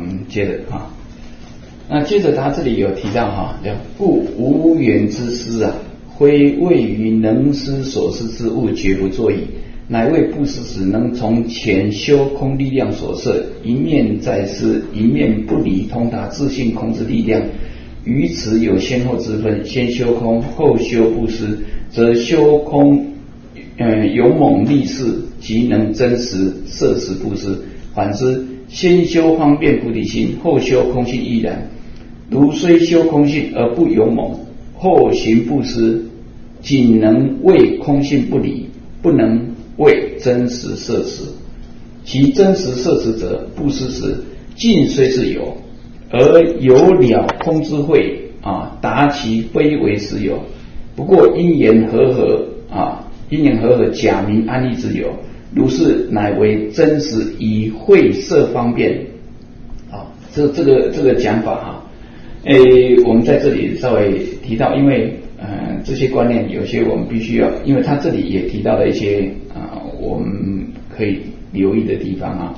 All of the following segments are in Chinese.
我们接着那接着他这里有提到叫故无缘之施非谓于能施所施之物绝不作意，乃为布施时能从前修空力量所摄，一面在施，一面不离通达自性空之力量。于此有先后之分，先修空后修布施，则修空勇猛力士，即能真实摄食布施。反之，先修方便菩提心，后修空性亦然。如虽修空性而不勇猛，后行布施，仅能为空性不离，不能为真实摄持。其真实摄持者，布施时尽虽是有，而有了空之慧达其非为实有。不过因缘和合假名安立之有，如是乃为真实以慧摄方便。这个讲法我们在这里稍微提到，因为这些观念有些我们必须要，因为他这里也提到了一些我们可以留意的地方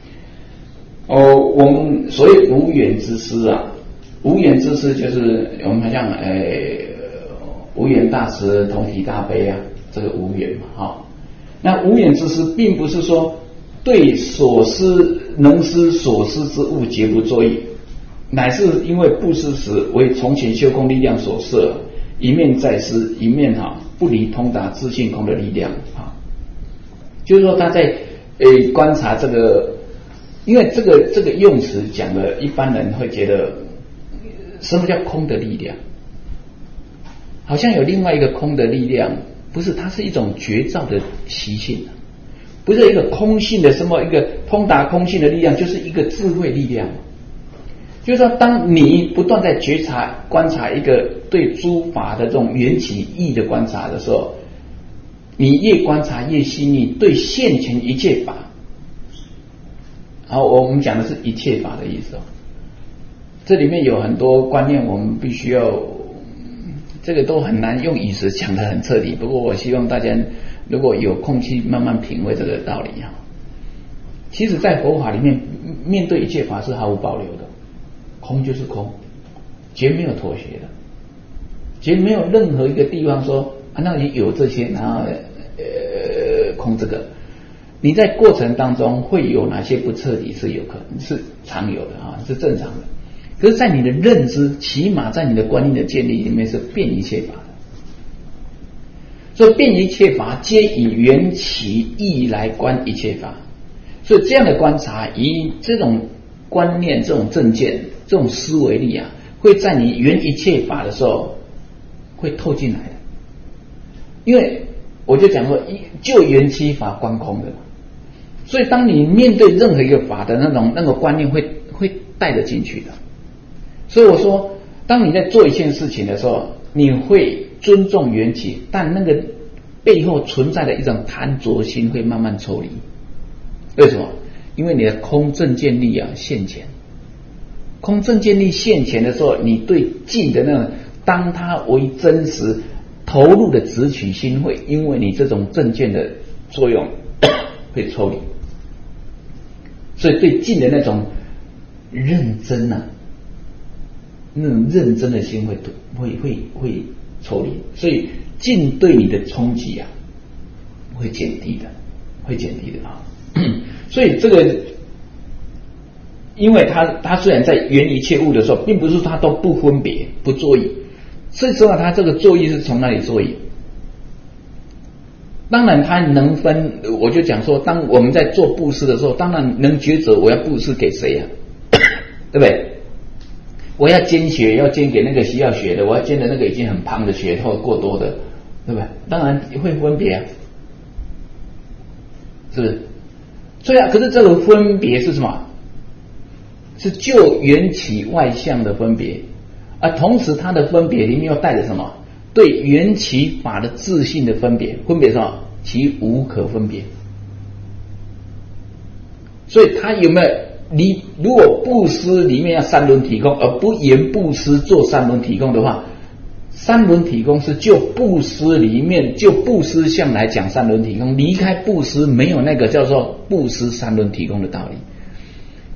我们所谓无缘之施无缘之施就是我们好像无缘大慈同体大悲这个无缘嘛那无缘之施并不是说对所施能施所施之物绝不作意，乃是因为布施时为从前修空力量所摄，一面在施，一面不离通达自性空的力量就是说他在观察这个，因为这个用词讲的一般人会觉得什么叫空的力量，好像有另外一个空的力量，不是，它是一种觉照的习性，不是一个空性的什么一个通达空性的力量，就是一个智慧力量。就是说当你不断在觉察观察一个对诸法的这种缘起义的观察的时候，你越观察越细腻，对现前一切法，我们讲的是一切法的意思这里面有很多观念我们必须要，这个都很难用语词讲得很彻底，不过我希望大家如果有空去慢慢品味这个道理其实在佛法里面，面对一切法是毫无保留的，空就是空，绝没有妥协的，绝没有任何一个地方说那里有这些然后空这个。你在过程当中会有哪些不彻底，是有可能是常有的是正常的，可是在你的认知，起码在你的观念的建立里面是遍一切法的。所以遍一切法皆以缘起义来观一切法，所以这样的观察，以这种观念、这种正见、这种思维力会在你缘一切法的时候会透进来的。因为我就讲说，就缘起法观空的，所以当你面对任何一个法的那个观念会带得进去的。所以我说，当你在做一件事情的时候，你会尊重缘起，但那个背后存在的一种贪着心会慢慢抽离。为什么？因为你的空正见力现前，空正见力现前的时候，你对境的那种当它为真实投入的直取心会因为你这种正见的作用会抽离，所以对境的那种认真那种认真的心会抽离，所以境对你的冲击会减低的所以这个，因为他虽然在缘一切物的时候，并不是他都不分别不作意，所以说他这个作意是从哪里作意？当然他能分，我就讲说，当我们在做布施的时候，当然能抉择我要布施给谁对不对？我要捐血，要捐给那个需要血的，我要捐的那个已经很胖的血或过多的，对不对？当然会分别是不是？所以可是这个分别是什么？是就缘起外相的分别，而同时它的分别里面又带着什么？对缘起法的自性的分别，分别什么？其无可分别。所以它有没有？你如果布施里面要三轮体空，而不言布施做三轮体空的话，三轮体空是就布施里面就布施相来讲三轮体空，离开布施没有那个叫做布施三轮体空的道理。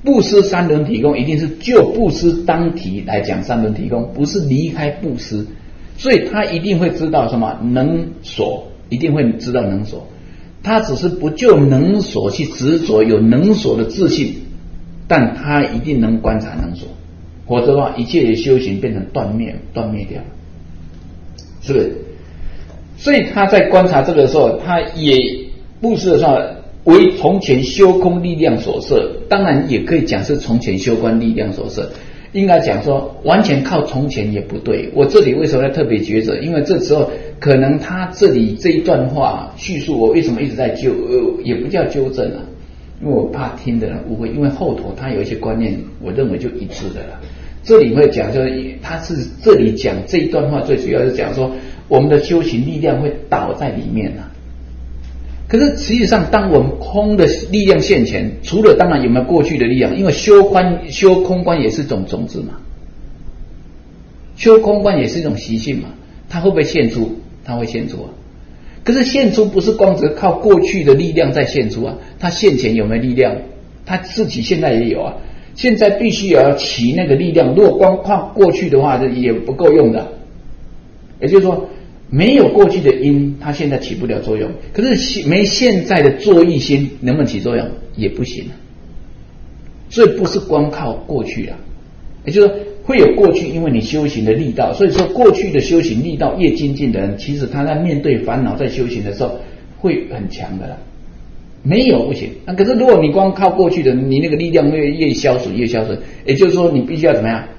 布施三轮体空一定是就布施当体来讲三轮体空，不是离开布施，所以他一定会知道什么能所，一定会知道能所，他只是不就能所去执着有能所的自信，但他一定能观察能所，否则的话一切的修行变成断灭掉了，是不是？所以他在观察这个的时候，他也布施的时候为从前修空力量所摄，当然也可以讲是从前修观力量所摄，应该讲说完全靠从前也不对。我这里为什么要特别抉择？因为这时候可能他这里这一段话叙述，我为什么一直在也不叫纠正啊，因为我怕听的人误会，因为后头他有一些观念，我认为就一致的了。这里会讲，就是他是这里讲这一段话，最主要是讲说我们的修行力量会倒在里面啊。可是实际上，当我们空的力量现前，除了当然有没有过去的力量，因为修空观也是一种种子嘛，修空观也是一种习性嘛，它会不会现出？它会现出啊。可是现出不是光只靠过去的力量在现出啊，它现前有没有力量？它自己现在也有啊，现在必须也要起那个力量。如果光靠过去的话，也不够用的。也就是说，没有过去的因，它现在起不了作用。可是没现在的作意心，能不能起作用？也不行。所以不是光靠过去啊，也就是说会有过去，因为你修行的力道。所以说过去的修行力道越精进的人，其实他在面对烦恼在修行的时候会很强的啦。没有不行。可是如果你光靠过去的，你那个力量越消损，也就是说你必须要怎么样？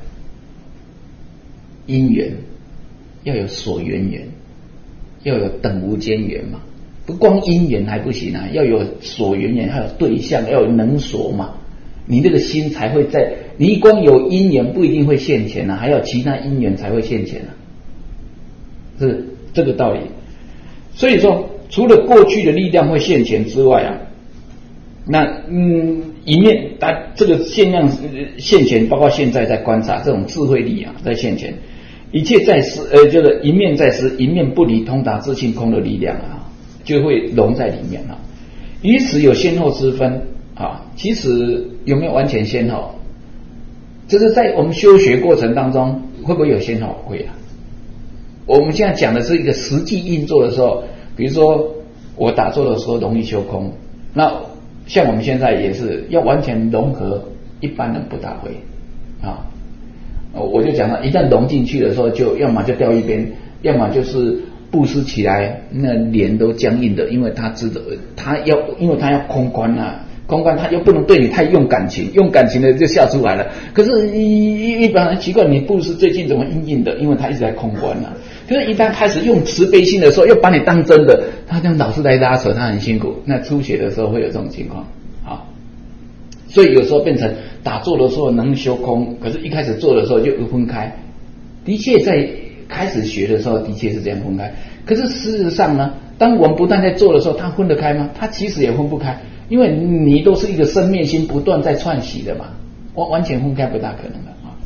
因缘要有所缘缘，要有等无间缘嘛，不光因缘还不行啊，要有所缘缘，还有对象，要有能所嘛，你那个心才会在。你光有因缘不一定会现前啊，还有其他因缘才会现前啊，是这个道理。所以说，除了过去的力量会现前之外啊，那一面这个现象现前，包括现在在观察这种智慧力啊，在现前。一切在实，就是一面在实，一面不离通达自性空的力量啊，就会融在里面啊。于此有先后之分啊，其实有没有完全先后？就是在我们修学过程当中，会不会有先后？会啊。我们现在讲的是一个实际运作的时候，比如说我打坐的时候容易修空，那像我们现在也是要完全融合，一般人不大会啊。我就讲了，一旦融进去的时候，就要么就掉一边，要么就是布施起来，那脸都僵硬的，因为他要空观啊，空观他又不能对你太用感情，用感情的就笑出来了。可是一般人奇怪，你布施最近怎么硬硬的？因为他一直在空观啊。可是，一旦开始用慈悲心的时候，又把你当真的，他这样老是来拉扯，他很辛苦。那初学的时候会有这种情况啊，所以有时候变成打坐的时候能修空，可是一开始做的时候就分开。的确在开始学的时候的确是这样分开，可是事实上呢，当我们不断在做的时候，它分得开吗？它其实也分不开，因为你都是一个生灭心不断在串习的嘛，完全分开不大可能的啊。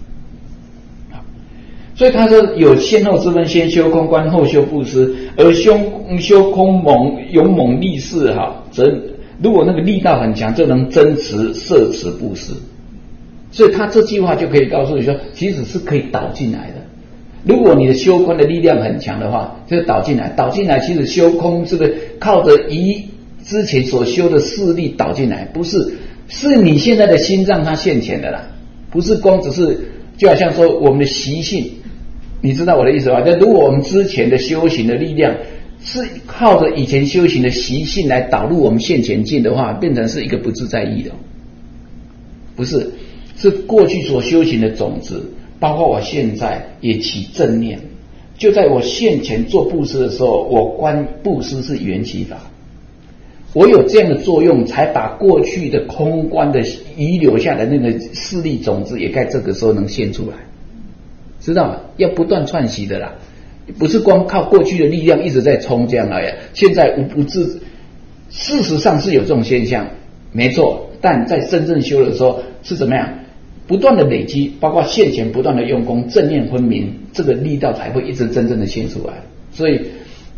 所以他说有先后之分，先修空观，后修布施，而修空勇猛力士哈，则如果那个力道很强，就能增持摄持布施。所以他这句话就可以告诉你说，其实是可以导进来的。如果你的修观的力量很强的话，就是导进来。导进来，其实修空这个靠着之前所修的势力导进来，不是你现在的心让它现前的啦，不是光只是就好像说我们的习性，你知道我的意思吧？如果我们之前的修行的力量是靠着以前修行的习性来导入我们现前境的话，变成是一个不自在意的，不是。是过去所修行的种子，包括我现在也起正念。就在我现前做布施的时候，我观布施是缘起法，我有这样的作用，才把过去的空观的遗留下的那个势力种子，也在这个时候能现出来，知道吗？要不断串习的啦，不是光靠过去的力量一直在冲这样而已。现在不自，事实上是有这种现象，没错，但在真正修的时候是怎么样？不断的累积，包括现前不断的用功，正念分明，这个力道才会一直真正的现出来。所以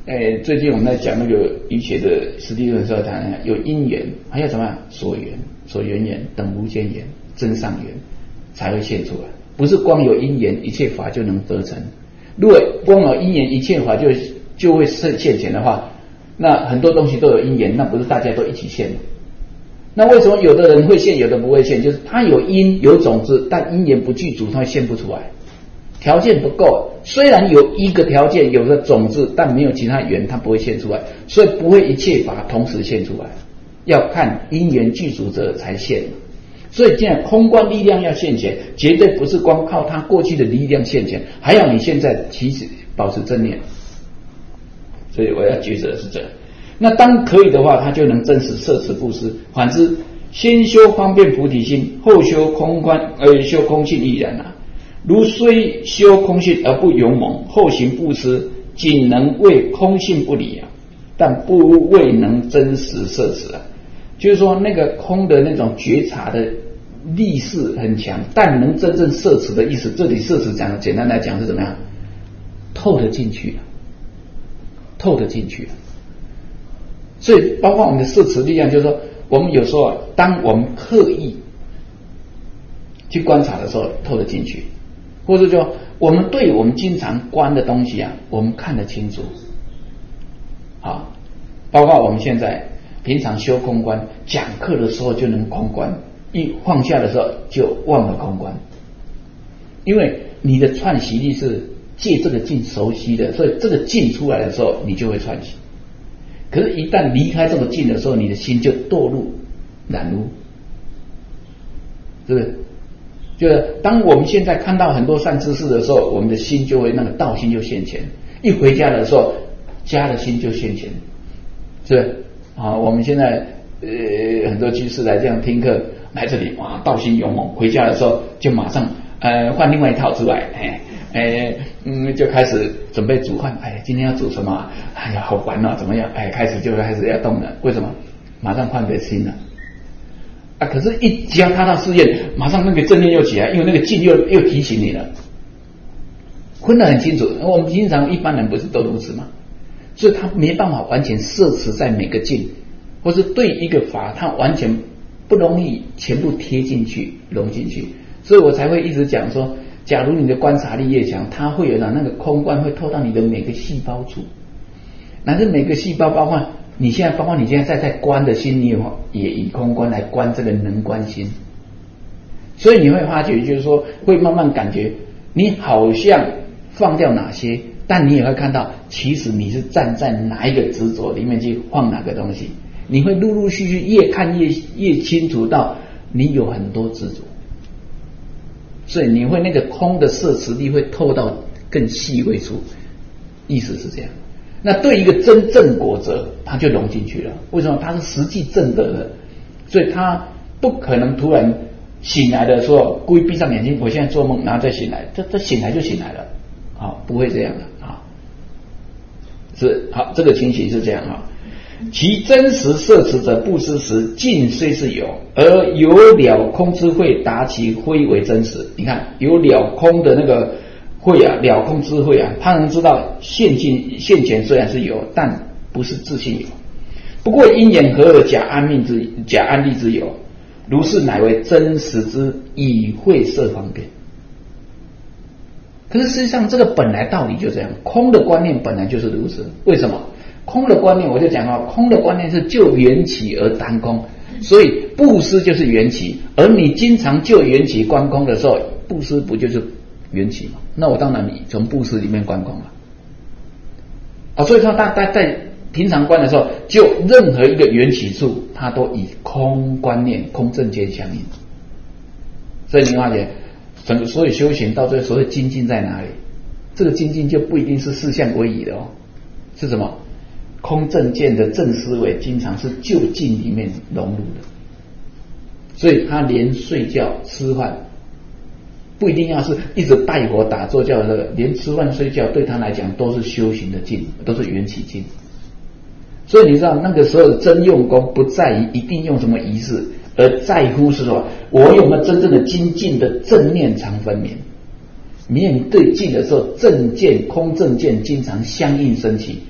最近我们在讲那个医学的实地论的时候，谈有因缘，还有什么所缘、所缘缘、等无间缘、真上缘才会现出来，不是光有因缘一切法就能得成。如果光有因缘一切法就会现前的话，那很多东西都有因缘，那不是大家都一起现吗？那为什么有的人会现，有的不会现？就是他有因有种子，但因缘不具足，他会现不出来。条件不够，虽然有一个条件有个种子，但没有其他缘，它不会现出来，所以不会一切法同时现出来，要看因缘具足者才现。所以现在空观力量要现前，绝对不是光靠它过去的力量现前，还要你现在其实保持正念。所以我要抉择的是这。那当可以的话，他就能真实摄持布施。反之，先修方便菩提心，后修空观，修空性亦然啊。如虽修空性而不勇猛，后行布施，仅能为空性不离啊，但不未能真实摄持啊。就是说，那个空的那种觉察的力势很强，但能真正摄持的意思，这里摄持讲简单来讲是怎么样？透得进去了，透得进去了。所以，包括我们的摄持力量，就是说，我们有时候当我们刻意去观察的时候，透得进去。或者说我们对我们经常观的东西啊，我们看得清楚。好，包括我们现在平常修空观，讲课的时候就能空观，一放下的时候就忘了空观，因为你的串习力是借这个境熟悉的，所以这个境出来的时候你就会串习。可是，一旦离开这个境的时候，你的心就堕入染污，是不是？就是当我们现在看到很多善知识的时候，我们的心就会那个道心就现前。一回家的时候，家的心就现前，是不是？啊，我们现在很多居士来这样听课，来这里哇，道心勇猛，回家的时候就马上换另外一套出来，就开始准备煮饭。今天要煮什么？哎呀，好烦啊，怎么样？开始要动了。为什么？马上换个心了。可是，一只要踏到寺院，马上那个正念又起来，因为那个境又提醒你了，分得很清楚。我们经常一般人不是都如此吗？所以他没办法完全摄持在每个境，或是对一个法，他完全不容易全部贴进去、融进去。所以我才会一直讲说，假如你的观察力越强，它会有那个空观会透到你的每个细胞处，乃至每个细胞，包括你现在在观的心，你也以空观来观这个能观心。所以你会发觉，就是说会慢慢感觉你好像放掉哪些，但你也会看到其实你是站在哪一个执着里面去放哪个东西。你会陆陆续续越看越清楚到你有很多执着，所以你会那个空的摄持力会透到更细微处，意思是这样。那对一个真正果者，他就融进去了。为什么？他是实际正得的，所以他不可能突然醒来的时候故意闭上眼睛，我现在做梦，然后再醒来，这醒来就醒来了，不会这样的啊。是好，这个情形是这样啊。其真实摄持者布施时，境虽是有，而有了空之慧，达其非为真实。你看，有了空的那个慧啊，了空之慧啊，他能知道现前虽然是有，但不是自性有。不过因缘合而假安立之有，如是乃为真实之以慧摄方便。可是实际上这个本来道理就这样，空的观念本来就是如此。为什么？空的观念我就讲到，空的观念是就缘起而单空，所以布施就是缘起，而你经常就缘起观空的时候，布施不就是缘起吗？那我当然从布施里面观空了。所以说他在平常观的时候，就任何一个缘起处，他都以空观念、空正见相应。所以你发觉，整个所有修行到最后，所有精进在哪里？这个精进就不一定是四项归一的是什么？空正见的正思维经常是就近里面融入的，所以他连睡觉吃饭不一定要是一直拜佛打坐教的，连吃饭睡觉对他来讲都是修行的境，都是缘起境。所以你知道那个时候真用功不在于一定用什么仪式，而在乎是说我有没有真正的精进的正念常分明。面对境的时候，正见空正见经常相应升起，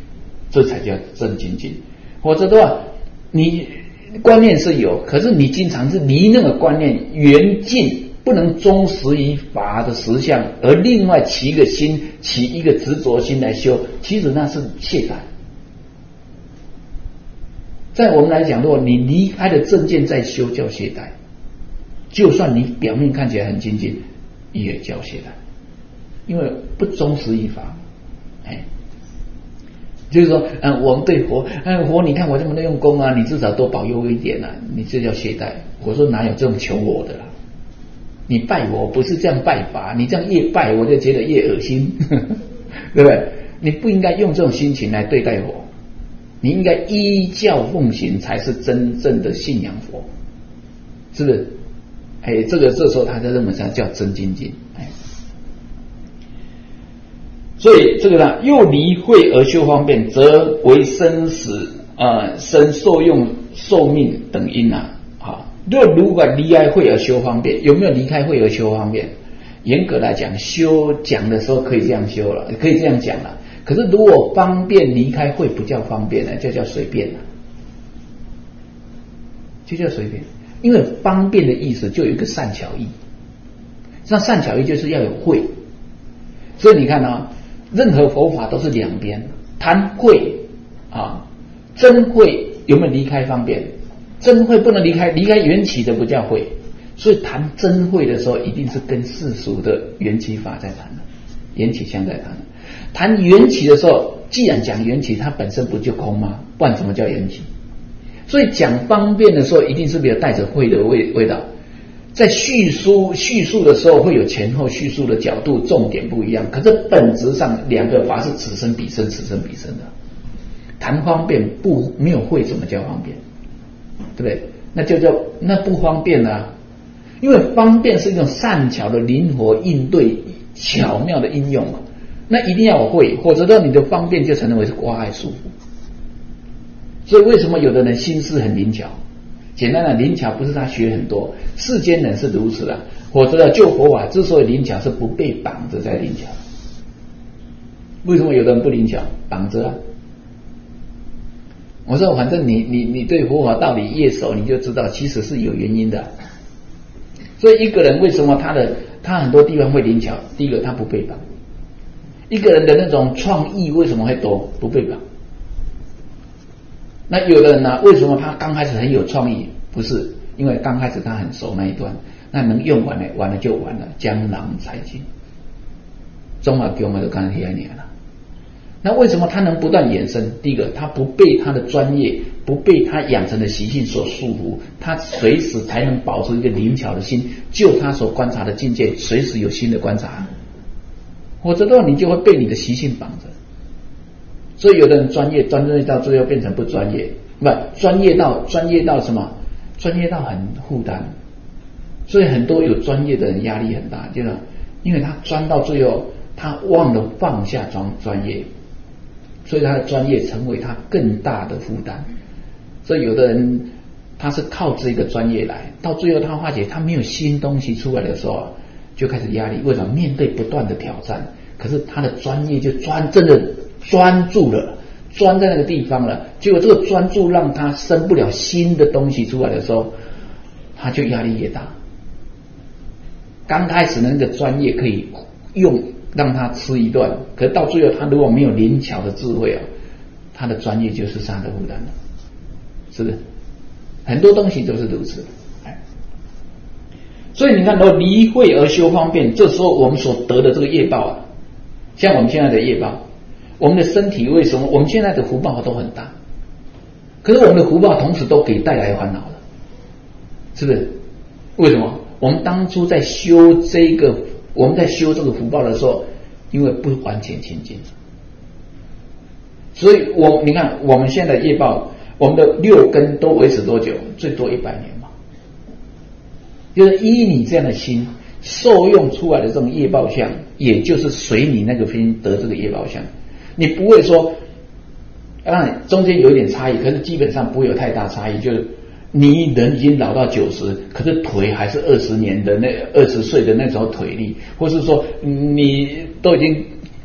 这才叫真精进。否则的话，你观念是有，可是你经常是离那个观念远近，不能忠实于法的实相，而另外起一个心，起一个执着心来修，其实那是懈怠。在我们来讲，如果你离开了正见再修，叫懈怠。就算你表面看起来很精进，也叫懈怠，因为不忠实于法。就是说，我们对佛，佛你看我这么用功啊，你至少多保佑我一点啊，你这叫懈怠。我说哪有这种求我的啦？你拜我不是这样拜法，你这样越拜我就觉得越恶心，对不对？你不应该用这种心情来对待我，你应该依教奉行才是真正的信仰佛，是不是？这时候他在认为它叫真精进。所以这个呢，又离慧而修方便，则为生死生受用寿命等因啊。好，如果离开慧而修方便，有没有离开慧而修方便？严格来讲，修讲的时候可以这样修了，可以这样讲了。可是如果方便离开慧，不叫方便了，就叫随便了，就叫随便。因为方便的意思就有一个善巧意，那善巧意就是要有慧。所以你看啊，任何佛法都是两边，谈慧啊，真慧有没有离开方便？真慧不能离开缘起的不叫慧。所以谈真慧的时候，一定是跟世俗的缘起法在谈的，缘起相在谈的。谈缘起的时候，既然讲缘起，它本身不就空吗？不然怎么叫缘起？所以讲方便的时候，一定是没有带着慧的味道。在叙述的时候，会有前后叙述的角度，重点不一样。可是本质上，两个法是此生彼生，此生彼生的。谈方便没有慧，怎么叫方便？对不对？那不方便啊。因为方便是一种善巧的灵活应对，巧妙的应用，那一定要有慧，否则你的方便就成为是挂碍束缚。所以为什么有的人心思很灵巧？简单的灵巧不是他学很多，世间人是如此的，否则就佛法之所以灵巧，是不被绑着在灵巧。为什么有的人不灵巧？绑着啊。我说反正你对佛法道理越熟，你就知道其实是有原因的。所以一个人为什么他很多地方会灵巧？第一个他不被绑。一个人的那种创意为什么会多？不被绑。那有的人呢，为什么他刚开始很有创意？不是因为刚开始他很熟那一段，那能用完了就完了，江郎才尽。中华给我们都刚才提年了。那为什么他能不断衍生？第一个，他不被他的专业，不被他养成的习性所束缚，他随时才能保持一个灵巧的心，就他所观察的境界，随时有新的观察。否则的话，你就会被你的习性绑着。所以有的人专业到最后变成不专业，不专业到什么？专业到很负担。所以很多有专业的人压力很大，就是因为他专到最后，他忘了放下专业。所以他的专业成为他更大的负担。所以有的人他是靠这个专业来，到最后他发觉他没有新东西出来的时候，就开始压力。为什么？面对不断的挑战，可是他的专业就真的专注了，专在那个地方了。结果这个专注让他生不了新的东西出来的时候，他就压力越大。刚开始那个专业可以用让他吃一段，可是到最后他如果没有灵巧的智慧啊，他的专业就是他的负担了，是不是？很多东西都是如此。所以你看到离慧而修方便，这时候我们所得的这个业报啊，像我们现在的业报，我们的身体为什么我们现在的福报都很大，可是我们的福报同时都给带来烦恼了，是不是？为什么？我们当初在修这个福报的时候，因为不完全清净，所以你看我们现在的业报，我们的六根都维持多久？最多100年嘛。就是依你这样的心受用出来的这种业报相，也就是随你那个心得这个业报相。你不会说中间有一点差异，可是基本上不会有太大差异，就是你人已经老到90，可是腿还是20年的20岁的那种腿力，或是说你都已经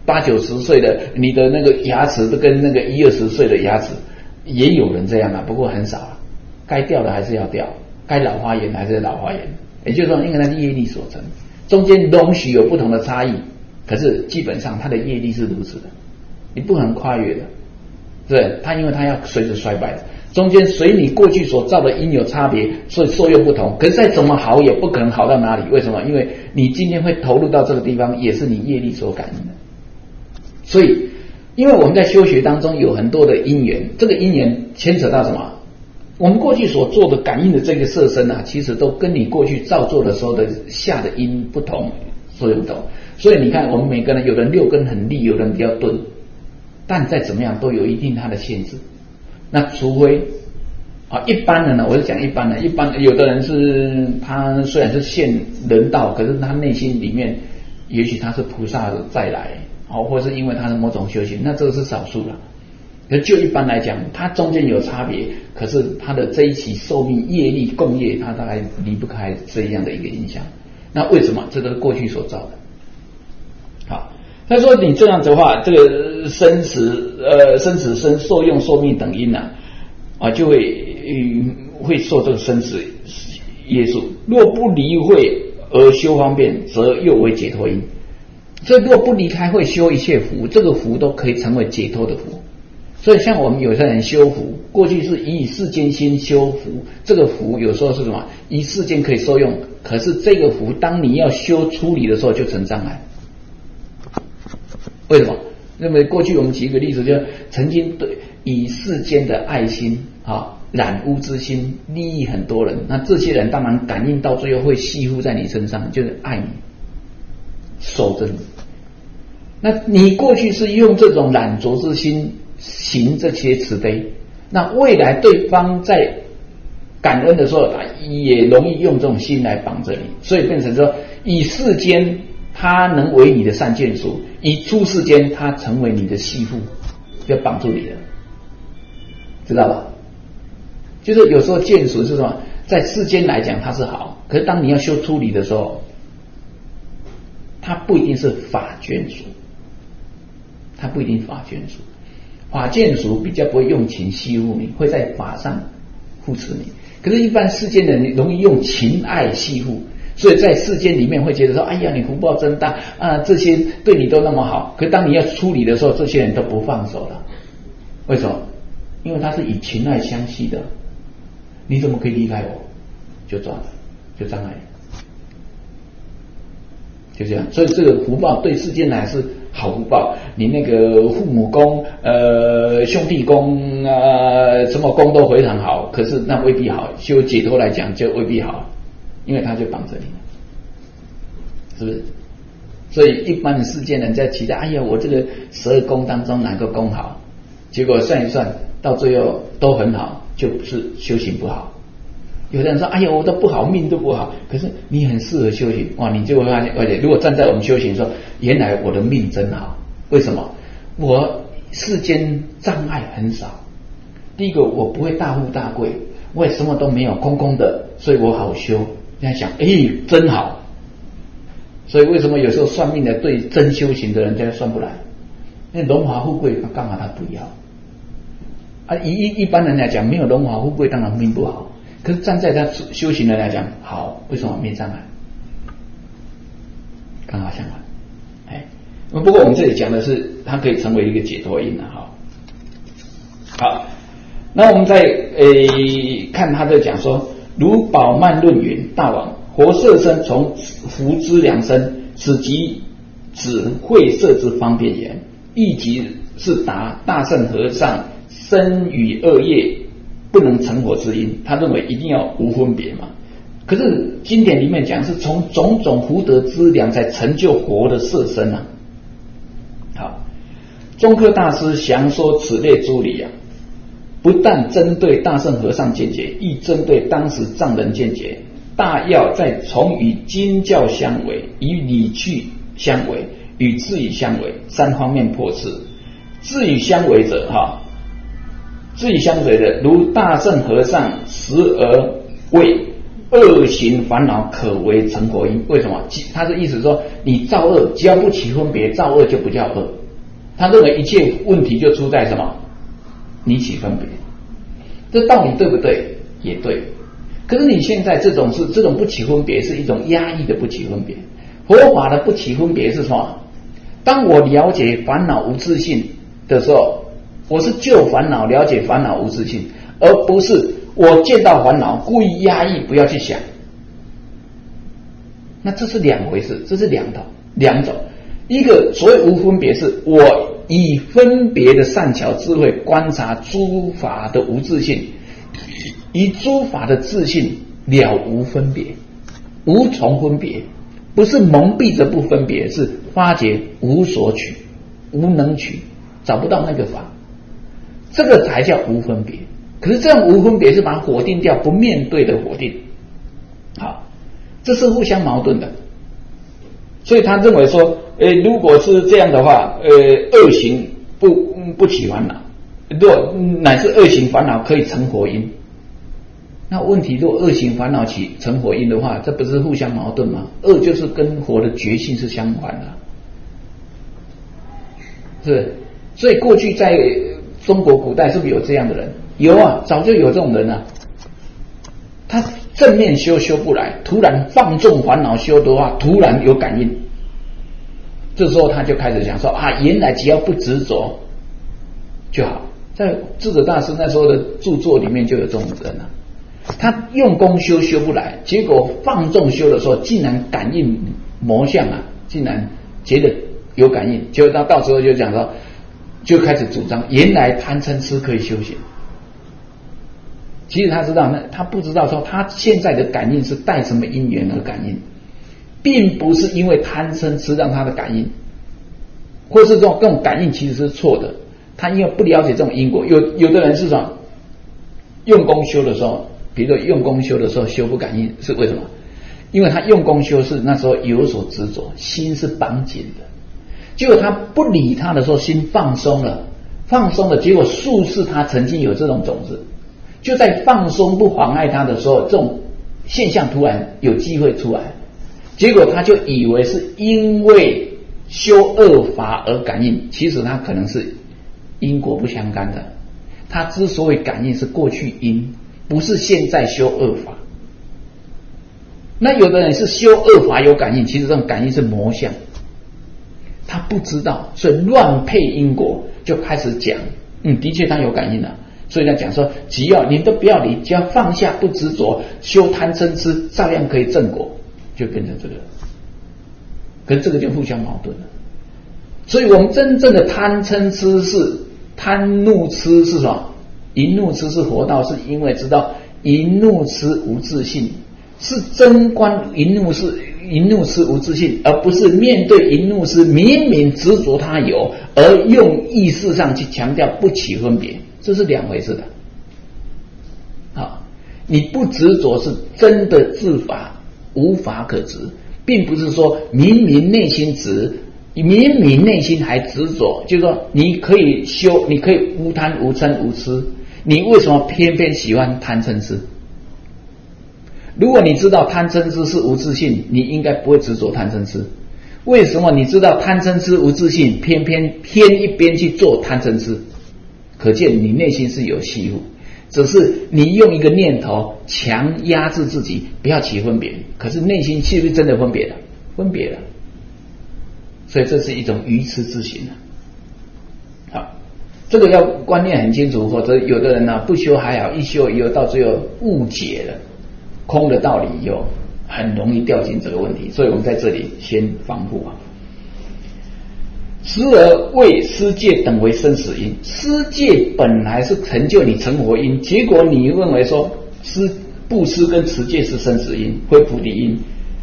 8、90岁的，你的那个牙齿都跟那个1、20岁的牙齿，也有人这样啊，不过很少啊。该掉的还是要掉，该老花眼还是老花眼。也就是说，因为它是业力所成，中间容许有不同的差异，可是基本上它的业力是如此的，你不可能跨越的。对，它因为它要随着衰败的，中间随你过去所造的因有差别，所以作用不同。可是再怎么好，也不可能好到哪里。为什么？因为你今天会投入到这个地方，也是你业力所感应的。所以，因为我们在修学当中有很多的因缘，这个因缘牵扯到什么？我们过去所做的感应的这个色身啊，其实都跟你过去造作的时候的下的因不同，作用不同。所以你看，我们每个人，有人6根很利，有人比较钝，但再怎么样都有一定它的限制。那除非一般人呢，我是讲一般人，有的人是他虽然是现人道，可是他内心里面也许他是菩萨的再来，或是因为他的某种修行，那这个是少数了。可就一般来讲，它中间有差别，可是它的这一期寿命业力共业，它大概离不开这样的一个影响。那为什么？这都是过去所造的。好，他说你这样子的话，这个生死生受用寿命等因就会受这个生死约束。若不离会而修方便，则又为解脱因。所以若不离开会修一切福，这个福都可以成为解脱的福。所以像我们有些人修福，过去是以世间心修福，这个福有时候是什么？以世间可以受用，可是这个福当你要修出离的时候就成障碍。为什么？那么过去我们举一个例子，就曾经对以世间的爱心染污之心利益很多人，那这些人当然感应到最后会系附在你身上，就是爱你守着你。那你过去是用这种染浊之心行这些慈悲，那未来对方在感恩的时候也容易用这种心来绑着你，所以变成说以世间他能为你的善眷属，以出世间他成为你的系缚，就绑住你了，知道吧？就是有时候眷属是什么，在世间来讲它是好，可是当你要修出离的时候，它不一定是法眷属，它不一定法眷属。法眷属比较不会用情系缚你，会在法上扶持你。可是，一般世间人容易用情爱系缚，所以在世间里面会觉得说：“哎呀，你福报真大啊，这些对你都那么好。”可是当你要处理的时候，这些人都不放手了。为什么？因为他是以情爱相系的，你怎么可以离开我？就抓了，就障碍，就这样。所以这个福报对世间来是好福报，你那个父母宫、兄弟宫什么宫都非常好，可是那未必好。就解脱来讲，就未必好，因为他就绑着你，是不是？所以一般的世间人在期待，哎呀，我这个12宫当中哪个宫好？结果算一算，到最后都很好，就是修行不好。有的人说：“哎呀，我都不好，命都不好。”可是你很适合修行，哇！你就会发现，而且如果站在我们修行说，原来我的命真好。为什么？我世间障碍很少。第一个，我不会大富大贵，我也什么都没有，空空的，所以我好修。这样想，真好。所以为什么有时候算命的对真修行的人家算不来？那荣华富贵，干嘛他不要？一般人来讲，没有荣华富贵，当然命不好。可是站在他修行人来讲，好，为什么没障碍？刚好相反。不过我们这里讲的是，它可以成为一个解脱因好，那我们再看他在讲说，如宝鬘论云：大王，活色身从福之良身，此即指会色之方便言，亦即是答大乘和尚身与恶业不能成佛之因。他认为一定要无分别嘛。可是经典里面讲是从种种福德之良才成就活的色身啊。好，中科大师详说此类诸理不但针对大乘和尚见解，亦针对当时藏人见解。大要在从与经教相违、与理趣相违、与智语相违3方面破斥。智语相违者智语相违的，如大乘和尚时而谓恶行烦恼可为成佛因。为什么？他的意思说，你造恶只要不起分别，造恶就不叫恶。他认为一切问题就出在什么？你起分别。这道理对不对？也对。可是你现在这种不起分别是一种压抑的不起分别。佛法的不起分别是什么？当我了解烦恼无自性的时候，我是就烦恼了解烦恼无自性，而不是我见到烦恼故意压抑不要去想。那这是两回事，这是两种。一个所谓无分别，是我以分别的善巧智慧观察诸法的无自性，以诸法的自性了无分别，无从分别，不是蒙蔽着不分别，是发觉无所取，无能取，找不到那个法，这个才叫无分别。可是这样无分别是把它否定掉，不面对的否定。好，这是互相矛盾的。所以他认为说，如果是这样的话，恶行不起烦恼，若乃是恶行烦恼可以成佛因。那问题，若恶行烦恼起成佛因的话，这不是互相矛盾吗？恶就是跟佛的觉性是相反的，是。所以过去在中国古代是不是有这样的人？有啊，早就有这种人啊。他正面修不来，突然放纵烦恼修的话，突然有感应。这时候他就开始想说啊，原来只要不执着就好。在智者大师那时候的著作里面就有这种人啊。他用功修不来，结果放纵修的时候，竟然感应魔相啊，竟然觉得有感应，结果他到时候就讲说，就开始主张原来贪嗔痴可以修行。其实他知道，他不知道说他现在的感应是带什么因缘而感应，并不是因为贪嗔痴让他的感应，或是这种感应其实是错的。他因为不了解这种因果，有的人是什么用功修的时候，比如说用功修的时候修不感应，是为什么？因为他用功修是那时候有所执着，心是绑紧的，结果他不理他的时候，心放松了，结果术士他曾经有这种种子。就在放松不妨碍他的时候，这种现象突然有机会出来，结果他就以为是因为修恶法而感应，其实他可能是因果不相干的。他之所以感应是过去因，不是现在修恶法。那有的人是修恶法有感应，其实这种感应是魔相，他不知道，所以乱配因果，就开始讲，的确他有感应了。所以他讲说，只要你都不要理，只要放下不执着，修贪嗔痴，照样可以正果，就变成这个。可是这个就互相矛盾了。所以我们真正的贪嗔痴是贪怒痴是什么？淫怒痴是佛道，是因为知道淫怒痴无自性，是真观淫怒痴无自性，而不是面对淫怒痴明明执着他有，而用意识上去强调不起分别。这是两回事的。好，你不执着是真的自法，无法可执，并不是说明明内心执，明明内心还执着，就是说你可以修，你可以无贪无嗔无痴，你为什么偏偏喜欢贪嗔痴？如果你知道贪嗔痴是无自性，你应该不会执着贪嗔痴。为什么你知道贪嗔痴无自性，偏一边去做贪嗔痴？可见你内心是有系缚，只是你用一个念头强压制自己不要起分别，可是内心是不是真的分别了？分别了。所以这是一种愚痴之行。好，这个要观念很清楚，否则有的人不修还好，一修以后到最后误解了空的道理以后，很容易掉进这个问题。所以我们在这里先防护啊。时而为施戒等为生死因，施戒本来是成就你成佛因，结果你认为说布施跟持戒是生死因，非菩提因，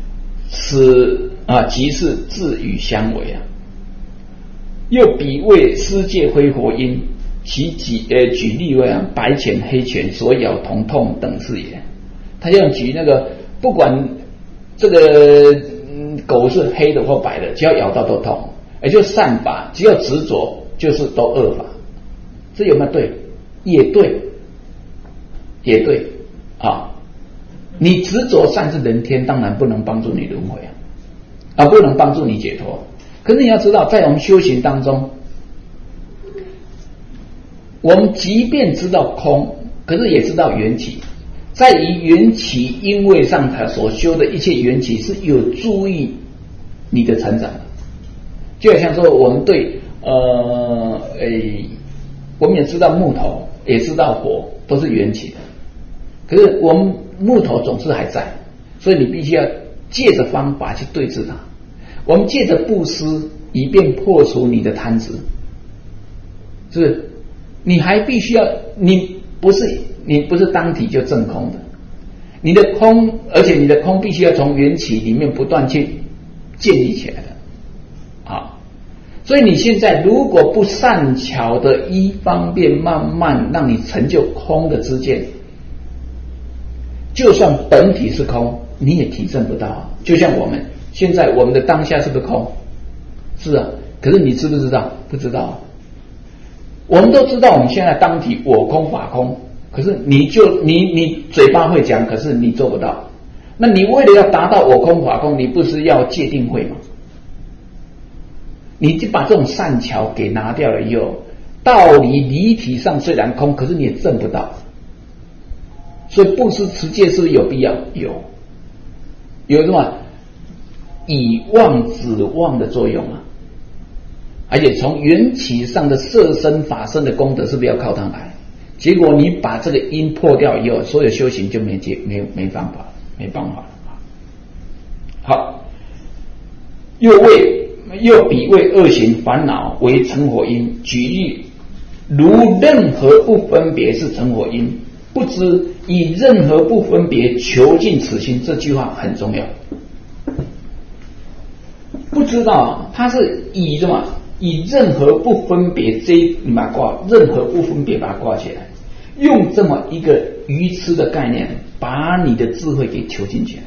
即是自与相违啊。又比为施戒非佛因，其举例为白犬黑犬所咬同痛等是也。他就举那个不管这个狗是黑的或白的，只要咬到都痛。也就是善法，只要执着就是都恶法，这有没有对？也对啊。 你执着善是人天，当然不能帮助你轮回不能帮助你解脱。可是你要知道，在我们修行当中，我们即便知道空，可是也知道缘起。在于缘起因位上，他所修的一切缘起是有助于你的成长的。就好像说，我们对我们也知道木头，也知道火，都是缘起的。可是我们木头总是还在，所以你必须要借着方法去对治它。我们借着布施，以便破除你的贪执，是不是？你还必须要，你不是当体就证空的，你的空，而且你的空必须要从缘起里面不断去建立起来的。所以你现在如果不善巧的一方面慢慢让你成就空的知见，就算本体是空，你也体证不到。就像我们现在，我们的当下是不是空？是啊，可是你知不知道？不知道。我们都知道我们现在当体我空法空，可是你嘴巴会讲，可是你做不到。那你为了要达到我空法空，你不是要戒定慧吗？你就把这种善巧给拿掉了以后，道理离体上虽然空，可是你也证不到。所以布施持戒是不是有必要？有什么以妄止妄的作用啊？而且从缘起上的色身法身的功德是不是要靠它来？结果你把这个因破掉以后，所有修行就没办法了。好，又比为恶行烦恼为成火因。举例，如任何不分别是成火因，不知以任何不分别求尽此心，这句话很重要。不知道它是以什么？以任何不分别你把它挂，任何不分别把它挂起来，用这么一个愚痴的概念，把你的智慧给囚禁起来。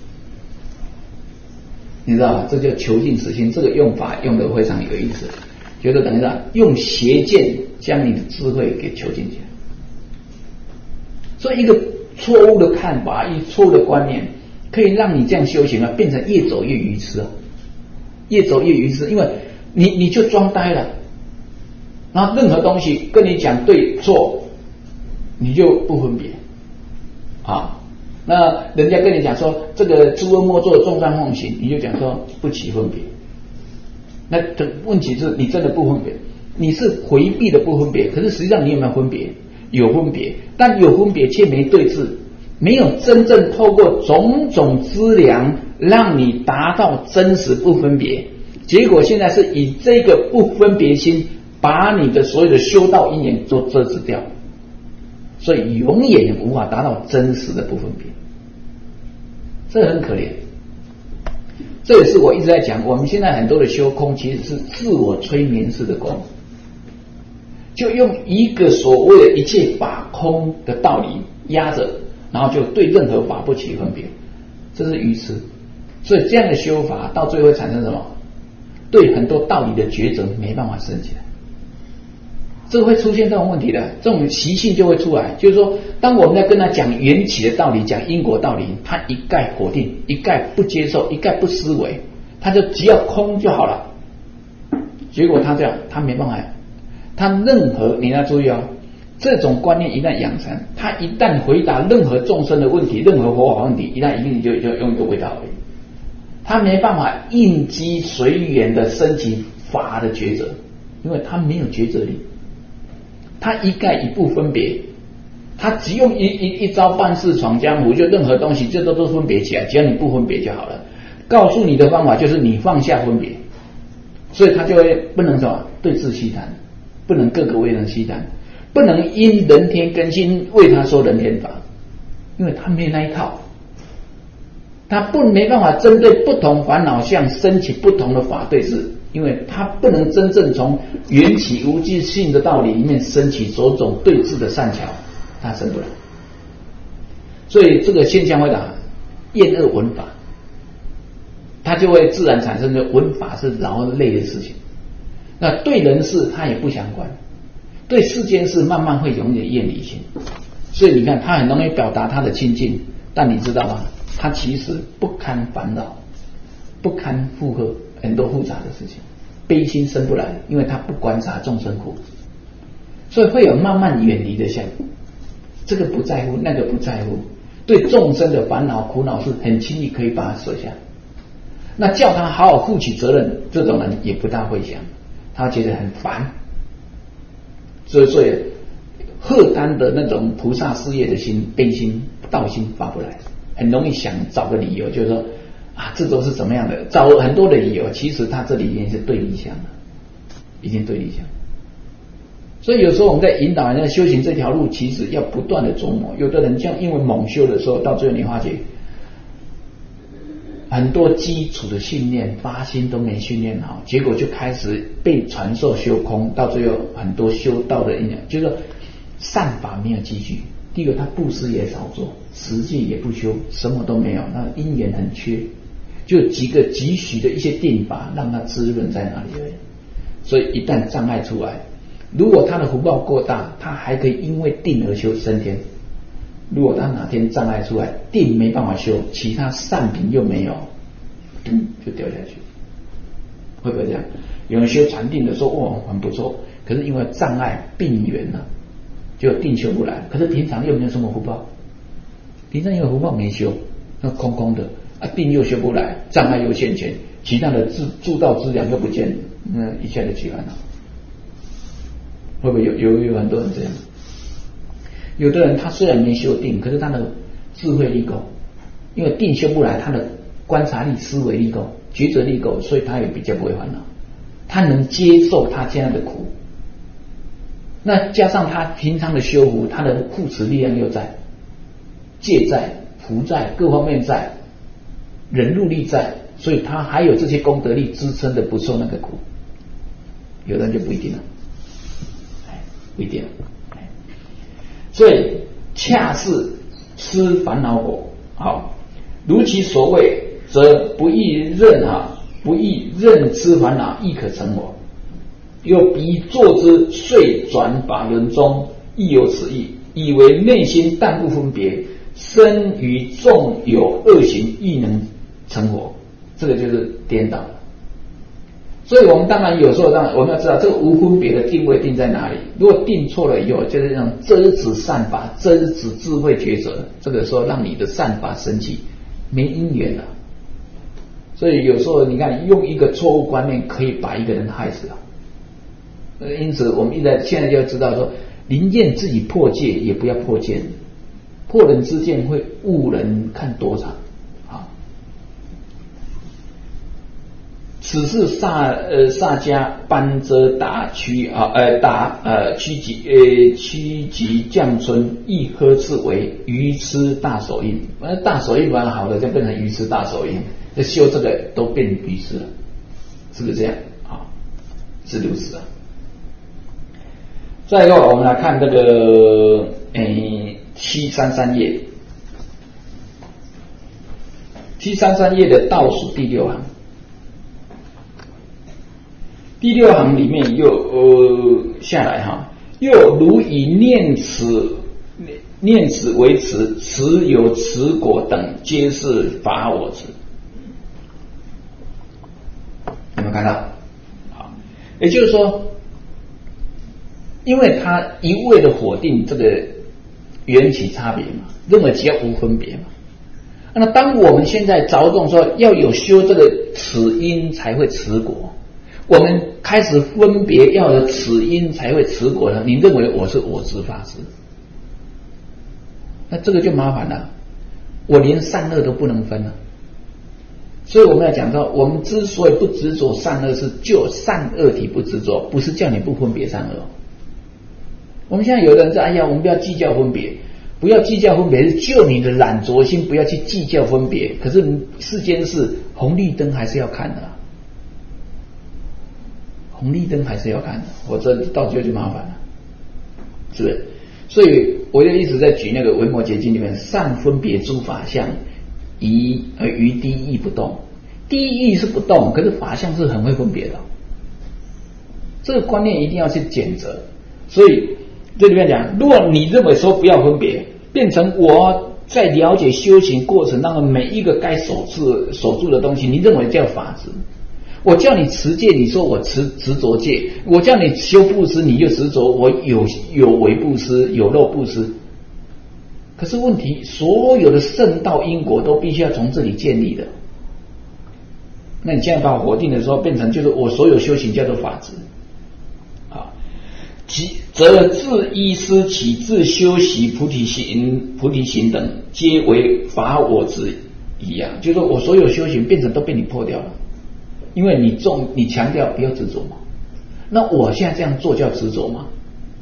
你知道吧？这叫囚禁此心，这个用法用得非常有意思，觉得等于用邪见将你的智慧给囚禁起来。所以一个错误的看法，一错误的观念，可以让你这样修行变成越走越愚痴越走越愚痴，因为你就装呆了，然后任何东西跟你讲对错，你就不分别那人家跟你讲说这个诸恶莫作，众善奉行，你就讲说不起分别。那问题是你真的不分别，你是回避的不分别，可是实际上你有没有分别？有分别，但有分别却没对治，没有真正透过种种资粮让你达到真实不分别。结果现在是以这个不分别心把你的所有的修道因缘都遮止掉，所以永远无法达到真实的不分别，这很可怜。这也是我一直在讲，我们现在很多的修空其实是自我催眠式的功，就用一个所谓的一切法空的道理压着，然后就对任何法不起分别，这是愚痴。所以这样的修法到最后会产生什么？对很多道理的抉择没办法升起来，这会出现这种问题的，这种习性就会出来。就是说，当我们在跟他讲缘起的道理，讲因果道理，他一概否定，一概不接受，一概不思维，他就只要空就好了。结果他这样，他没办法，他任何你要注意这种观念一旦养成，他一旦回答任何众生的问题，任何佛法问题，一定就用一个回答而已。他没办法应机随缘的升起法的抉择，因为他没有抉择力，他一概一不分别，他只用一招半式闯江湖，就任何东西这都分别起来，只要你不分别就好了。告诉你的方法就是你放下分别，所以他就会不能什么对治悉谈，不能各个为人悉谈，不能因人天更新为他说人天法，因为他没有那一套。他没办法针对不同烦恼相升起不同的法对治，因为他不能真正从缘起无记性的道理里面升起种种对治的善巧，他升不了。所以这个现象会厌恶闻法，他就会自然产生的闻法是劳累的事情。那对人事他也不相关，对世间事慢慢会永远厌离心。所以你看他很容易表达他的清净， 但你知道吗？他其实不堪烦恼，不堪负荷很多复杂的事情，悲心生不来，因为他不观察众生苦，所以会有慢慢远离的相。这个不在乎，那个不在乎，对众生的烦恼苦恼是很轻易可以把它舍下。那叫他好好负起责任，这种人也不大会想，他觉得很烦。所以荷担的那种菩萨事业的心、悲心、道心发不来，很容易想找个理由，就是说啊，这都是怎么样的，找很多的理由，其实他这里面是对立相的，已经对立相。所以有时候我们在引导人家修行这条路，其实要不断的琢磨。有的人这样因为猛修的时候，到最后你发觉很多基础的训练发心都没训练好，结果就开始被传授修空，到最后很多修道的因，就是说善法没有积聚。第一个他布施也少做，实际也不修，什么都没有，那因缘很缺，就几个几许的一些定法让他滋润在那里而已。所以一旦障碍出来，如果他的福报够大，他还可以因为定而修升天。如果他哪天障碍出来，定没办法修，其他善品又没有，就掉下去。会不会这样？有人修禅定的时候，哦，很不错，可是因为障碍病缘了，就定修不来。可是平常又没有什么福报，平常有福报没修，那空空的啊，定又修不来，障碍又现前，其他的助道资粮又不见，那一下就起来了。会不会有很多人这样？有的人他虽然没修定，可是他的智慧力够，因为定修不来，他的观察力、思维力够，抉择力够，所以他也比较不会烦恼，他能接受他这样的苦。那加上他平常的修福，他的护持力量又在，戒在、福在，各方面在，忍辱力在，所以他还有这些功德力支撑的不受那个苦。有的人就不一定了。不一定，所以恰是吃烦恼果。好，如其所谓，则不亦任吃烦恼，亦可成我。又彼作之，遂转法轮中，亦有此意，以为内心但不分别，身与众有恶行，亦能成我。这个就是颠倒了。所以我们当然有时候，我们要知道这个无分别的定位定在哪里。如果定错了以后，就是这种遮止善法、遮止智慧抉择，这个时候让你的善法生起，没因缘了。所以有时候你看，用一个错误观念可以把一个人害死了。因此我们现在就要知道说，宁愿自己破戒，也不要破见。破人之见会误人看多长。此是萨迦班遮达趋吉降春，亦呵斥为愚痴大手印。大手印蛮好的，就变成愚痴大手印。那修这个都变愚痴了，是不是这样？是如此啊。再后我们来看这个733页，733页的倒数第6行。第6行里面又下来哈，又如以念此为持，持有持果等，皆是法我执。有没有看到？好，也就是说，因为他一味的否定这个缘起差别嘛，认为只要无分别嘛。那当我们现在着重说要有修这个此因才会持果，我们开始分别要有此因才会持果了，你认为我是我执法执，那这个就麻烦了，我连善恶都不能分了。所以我们要讲到，我们之所以不执着善恶，是就善恶体不执着，不是叫你不分别善恶。我们现在有的人说，哎呀，我们不要计较分别，不要计较分别，是救你的懒惰心，不要去计较分别。可是世间事，红绿灯还是要看的，红绿灯还是要看的，否则到最后就麻烦了，是不是？所以我就一直在举那个《维摩诘经》里面，善分别诸法相，于第一义不动。第一义是不动，可是法相是很会分别的，这个观念一定要去检责。所以这里面讲，如果你认为说不要分别，变成我在了解修行过程当中每一个该守住的东西，你认为叫法执。我叫你持戒，你说我执着戒；我叫你修布施，你就执着我有为布施，有漏布施。可是问题，所有的圣道因果都必须要从这里建立的。那你现在把我否定的时候，变成就是我所有修行叫做法执啊，则自依师起自修习菩提行等，皆为法我执一样。就是说我所有修行变成都被你破掉了。因为你强调不要执着嘛，那我现在这样做叫执着吗？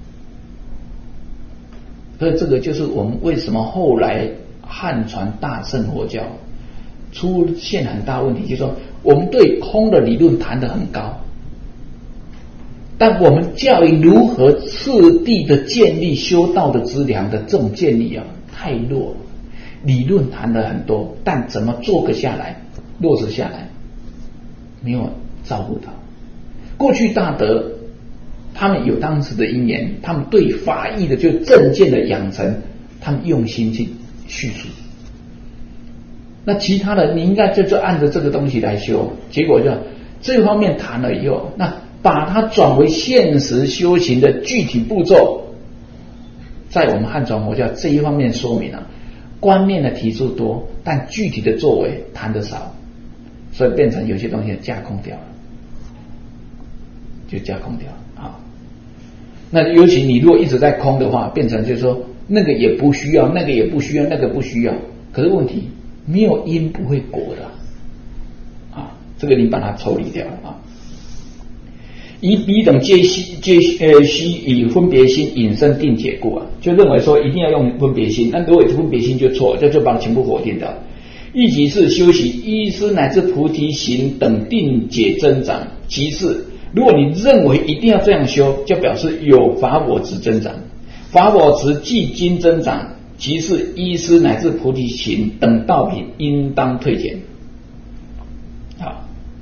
所以这个就是我们为什么后来汉传大乘佛教出现很大问题，就是说我们对空的理论谈得很高，但我们教育如何次第的建立修道的资粮的这种建立太弱了。理论谈得很多，但怎么做个下来，落实下来没有照顾到。过去大德他们有当时的因缘，他们对法义的就正见的养成，他们用心去叙述。那其他的你应该就按着这个东西来修，结果就这方面谈了以后，那把它转为现实修行的具体步骤，在我们汉传佛教这一方面说明观念的提出多，但具体的作为谈得少。所以变成有些东西架空掉了，就架空掉啊。那尤其你如果一直在空的话，变成就是说那个也不需要，那个也不需要，那个不需要。可是问题没有因不会果的啊，这个你把它抽离掉啊。以彼等皆须以分别心引申定解故就认为说一定要用分别心，那如果分别心就错，就把它全部否定掉。亦即是修习依师乃至菩提行等定解增长。其次，如果你认为一定要这样修，就表示有法我执增长，法我执既经增长，其次依师乃至菩提行等道品应当退减。好，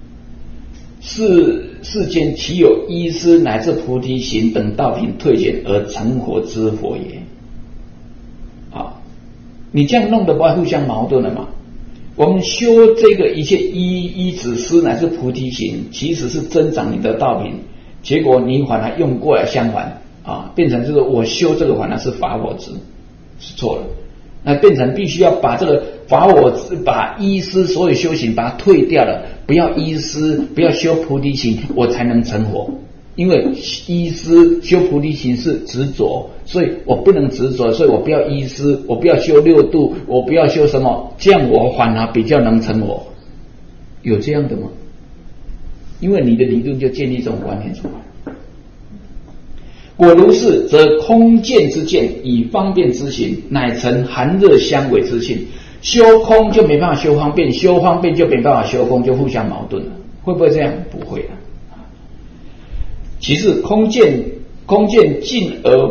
世间岂有依师乃至菩提行等道品退减而成佛之佛也？好，你这样弄的不会互相矛盾了吗？我们修这个一切依止师乃至菩提行，其实是增长你的道品，结果你反而用过来相反变成就是我修这个反而是法我执，是错了。那变成必须要把这个法我执，把依师所有修行把它退掉了，不要依师，不要修菩提行，我才能成佛。因为依师修菩提行是执着，所以我不能执着，所以我不要依师，我不要修六度，我不要修什么，这样我反而比较能成佛。有这样的吗？因为你的理论就建立这种观念出来。果如是，则空见之见以方便之行，乃成寒热相违之性。修空就没办法修方便，修方便就没办法修空，就互相矛盾了。会不会这样？不会的。其次，空见尽而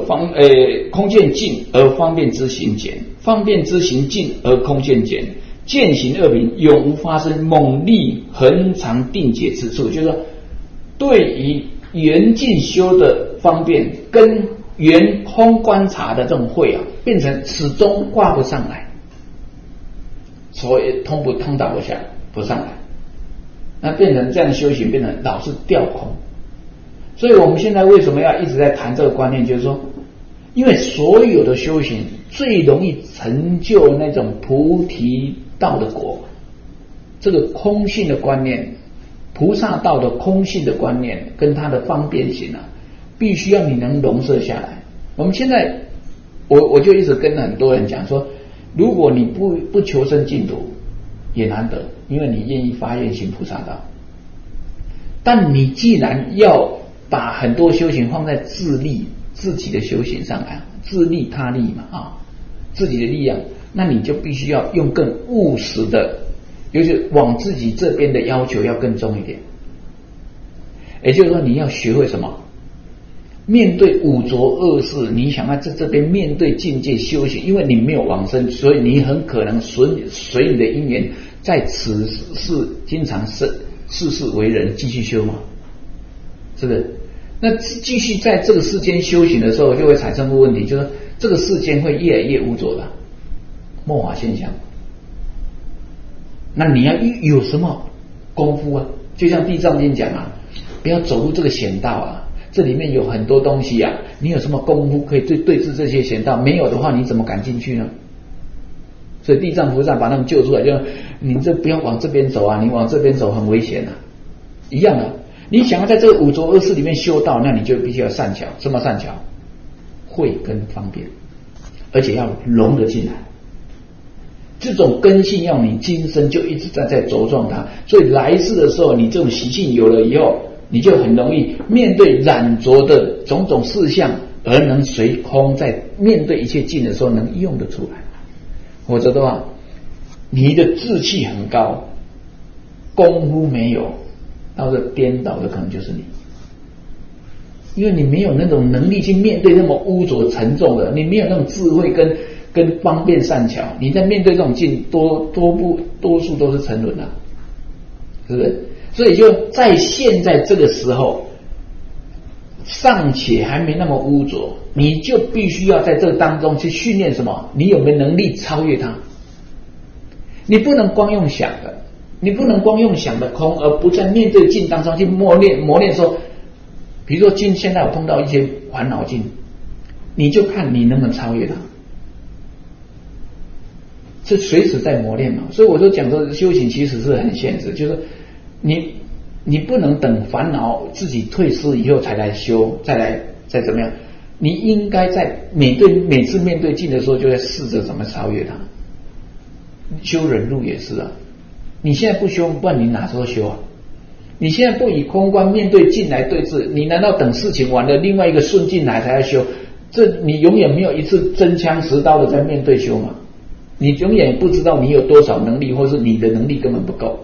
方便之行减，方便之行尽而空见减，见行二品永无发生猛力恒常定解之处。就是说，对于圆净修的方便跟圆空观察的这种慧变成始终挂不上来，所以通达不上来，那变成这样的修行，变成老是掉空。所以我们现在为什么要一直在谈这个观念，就是说因为所有的修行最容易成就那种菩提道的果，这个空性的观念，菩萨道的空性的观念跟它的方便性必须要你能容摄下来。我们现在我就一直跟很多人讲说，如果你不求生净土也难得，因为你愿意发愿行菩萨道，但你既然要把很多修行放在自己的修行上来，自利他利嘛自己的力量，那你就必须要用更务实的，就是往自己这边的要求要更重一点。也就是说，你要学会什么？面对五浊恶世，你想要在这边面对境界修行，因为你没有往生，所以你很可能随你的因缘，在此世经常世事为人继续修嘛，是不是？那继续在这个世间修行的时候，就会产生个问题，就是这个世间会越来越污浊的， 末法现象。那你要有什么功夫啊？就像地藏经讲啊，不要走入这个险道啊，这里面有很多东西啊，你有什么功夫可以对治这些险道？没有的话，你怎么敢进去呢？所以地藏菩萨把他们救出来，就你这不要往这边走啊，你往这边走很危险啊，一样的。你想要在这个五浊恶世里面修道，那你就必须要善巧。什么善巧？慧跟方便，而且要融得进来。这种根性要你今生就一直在茁壮它，所以来世的时候，你这种习性有了以后，你就很容易面对染浊的种种事项，而能随空在面对一切境的时候能用得出来。否则的话，你的志气很高，功夫没有，到这颠倒的可能就是你，因为你没有那种能力去面对那么污浊沉重的，你没有那种智慧跟方便善巧，你在面对这种境多数都是沉沦啊，是不是？所以就在现在这个时候，尚且还没那么污浊，你就必须要在这当中去训练什么？你有没有能力超越它？你不能光用想的，你不能光用想的空，而不在面对境当中去磨练说，比如说现在我碰到一些烦恼境，你就看你能不能超越它。这随时在磨练嘛，所以我都讲说修行其实是很现实，就是你不能等烦恼自己退失以后才来修，再怎么样，你应该在每次面对境的时候，就在试着怎么超越它。修忍辱也是啊，你现在不修，不然你哪时候修啊？你现在不以空观面对境来对治，你难道等事情完了，另外一个顺境来才要修？这你永远没有一次真枪实刀的在面对修嘛？你永远不知道你有多少能力，或是你的能力根本不够。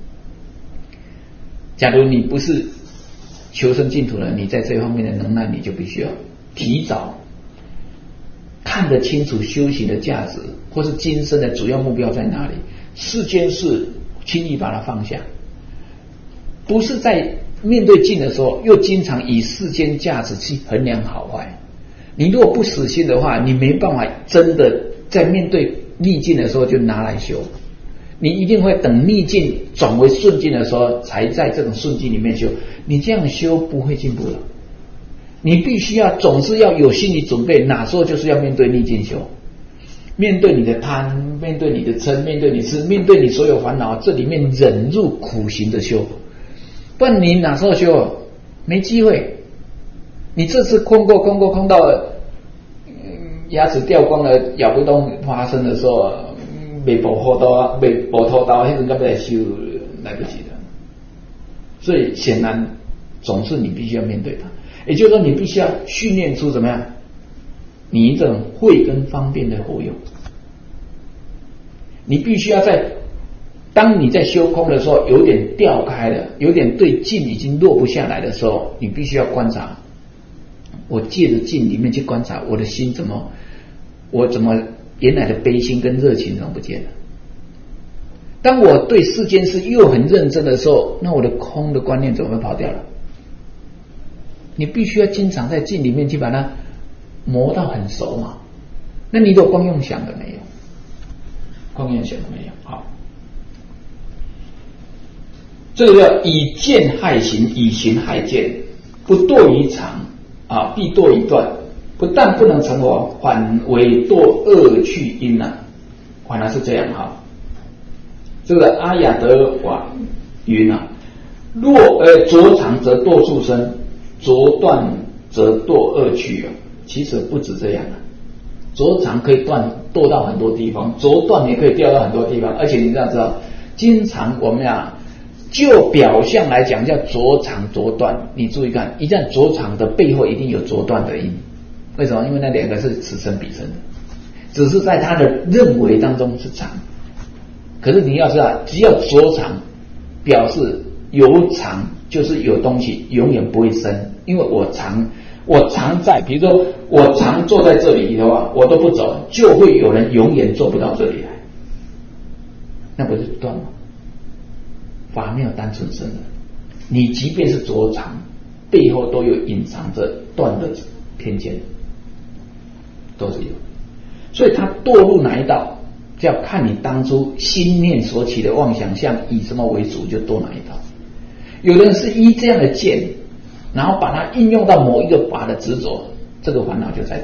假如你不是求生净土的，你在这方面的能耐，你就必须要提早看得清楚修行的价值，或是今生的主要目标在哪里。世间事轻易把它放下，不是在面对境的时候又经常以世间价值去衡量好坏。你如果不死心的话，你没办法真的在面对逆境的时候就拿来修，你一定会等逆境转为顺境的时候才在这种顺境里面修，你这样修不会进步了。你必须要总是要有心理准备，哪时候就是要面对逆境修，面对你的贪，面对你的嗔，面对你痴，面对你所有烦恼，这里面忍入苦行的修，不然你哪时候修没机会。你这次空到了牙齿掉光了，咬不动发生的时候，没补后刀，没补头刀，那种根本来修来不及的。所以显然，总是你必须要面对它。也就是说，你必须要训练出怎么样？你这种慧跟方便的活用。你必须要当你在修空的时候，有点掉开了，有点对境已经落不下来的时候，你必须要观察。我借着境里面去观察我的心我怎么原来的悲心跟热情怎么不见了？当我对世间事又很认真的时候，那我的空的观念怎么会跑掉了？你必须要经常在境里面去把它磨到很熟嘛。那你都光用想的没有？光用想的没有。好，这个叫以见害行，以行害见，不堕于常啊，必堕于断。不但不能成佛，反为堕恶趣因啊，反而是这样哈。这个阿雅德法云啊，若着常则堕畜生，着断则堕恶趣啊。其实不止这样啊，着常可以堕到很多地方，着断也可以掉到很多地方，而且你要知道，经常我们就表象来讲叫着常着断，你注意看，一旦着常的背后一定有着断的因。为什么？因为那两个是此生彼生的，只是在他的认为当中是常。可是你要知道，只要着常，表示有常就是有东西永远不会生，因为我常在，比如说我常坐在这里的话，我都不走，就会有人永远坐不到这里来，那不是断吗？法没有单纯生的，你即便是着常，背后都有隐藏着断的偏见。都是有，所以他堕入哪一道， 就要看你当初心念所起的妄想相以什么为主，就多哪一套。有的人是依这样的见，然后把它应用到某一个法的执着，这个烦恼就在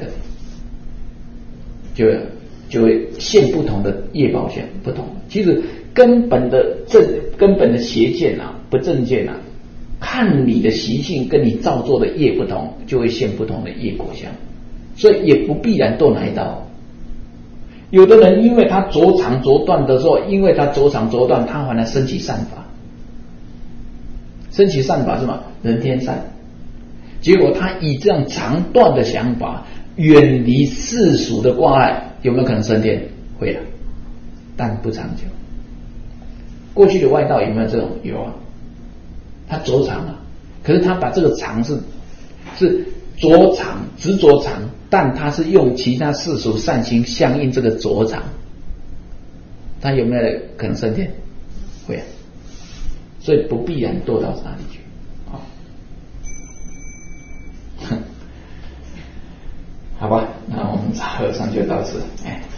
这里，就会现不同的业报相不同。其实根本的邪见啊，不正见啊，看你的习性跟你造作的业不同，就会现不同的业果相，所以也不必然斗哪一道。有的人因为他着长着断的时候，因为他着长着断，他反而升起善法，升起善法是什么？人天善。结果他以这样长断的想法，远离世俗的挂碍，有没有可能升天？会啊，但不长久。过去的外道有没有这种？有啊，他着长啊，可是他把这个长是着长，执着长，但他是用其他世俗善行相应这个着长，他有没有可能升天？会啊，所以不必然堕到哪里去啊。好吧，那我们和尚就到此。